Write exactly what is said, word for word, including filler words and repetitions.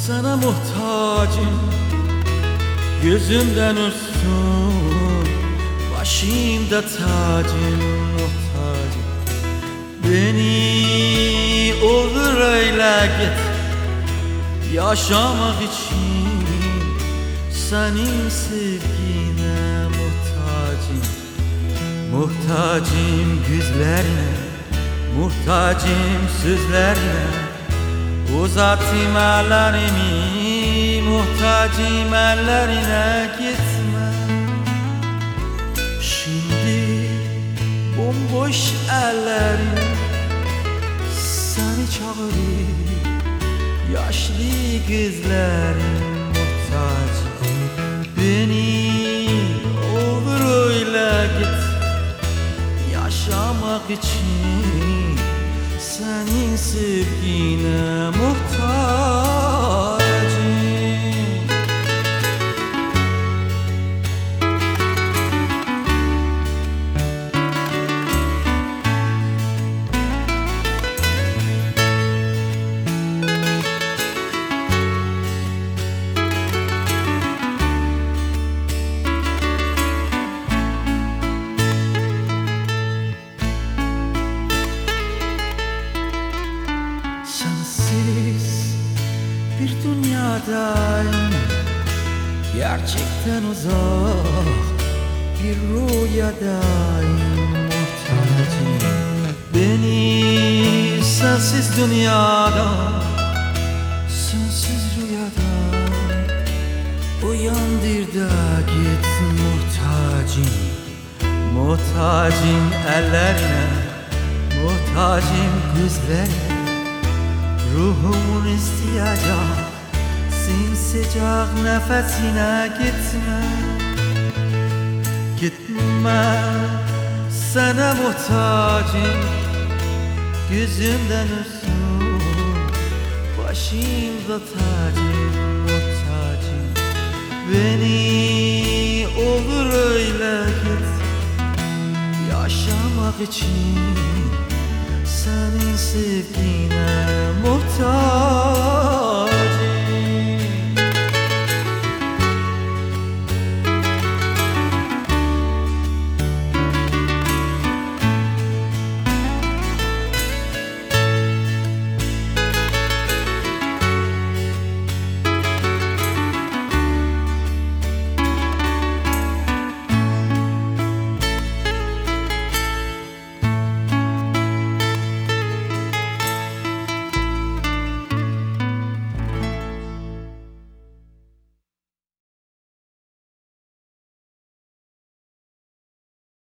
Sana muhtacım, gözümden olsun, başımda tacım, muhtacım. Beni olur öyle git, yaşamak için senin sevgine muhtacım. Muhtacım gözlerine, muhtacım sözlerine, uzatayım ellerimi, muhtacım ellerine gitme. Şimdi bomboş ellerim seni çağırır, yaşlı gözlerim muhtacım. Beni olur öyle git, yaşamak için senin sevgine muhtacım. Sensiz bir dünyadayım, gerçekten uzak bir rüyadayım muhtacım. Beni sensiz dünyada, sensiz rüyada uyandır da git muhtacım. Muhtacım ellerine, muhtacım gözlerine, ruhumun isteyacak simsıcak nefesine gitme. Gitme, sana muhtacım, gözümden olsun, başımda tacım, muhtacım. Beni olur öyle git, yaşamak için senin sevgine muhtaç.